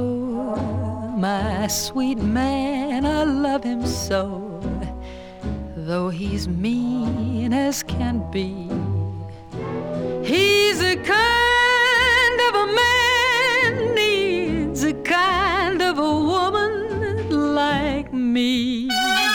my sweet man, I love him so. Though he's mean as can be, he's a kind of a man needs a kind of a woman like me.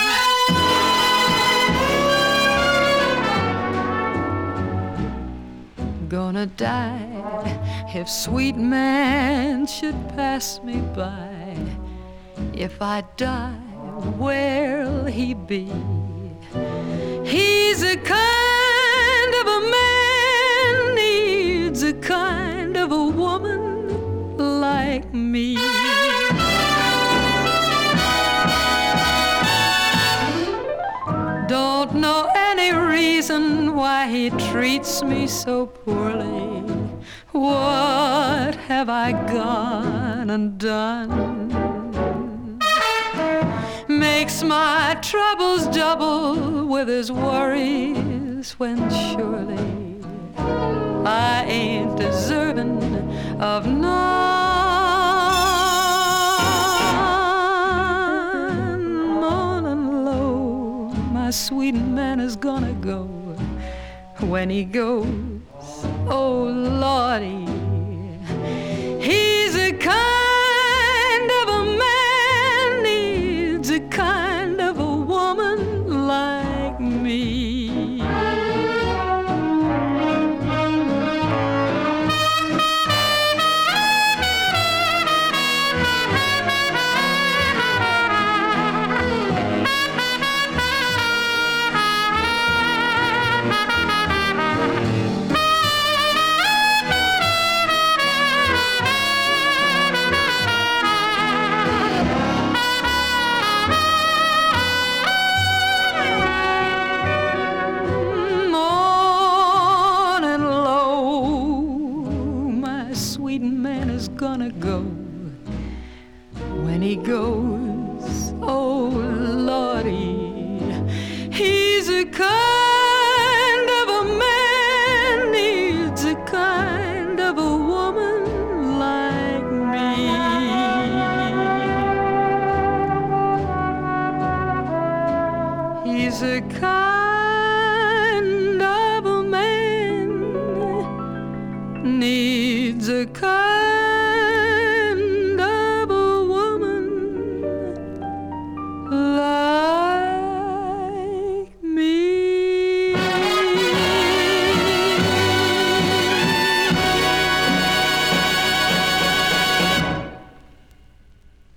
Gonna die if sweet man should pass me by. If I die, where'll he be? He's a kind of a man needs a kind of a woman like me. Don't know any reason why he treats me so poorly. What have I gone and done? Makes my troubles double with his worries, when surely I ain't deserving of none. Morning low, my sweet man is gonna go. When he goes, oh Lordy, he's a kind of a man needs a kind of a woman like me. Gonna go. When he goes, oh Lordy, he's a kind of a man needs a kind of a woman like me. He's a kind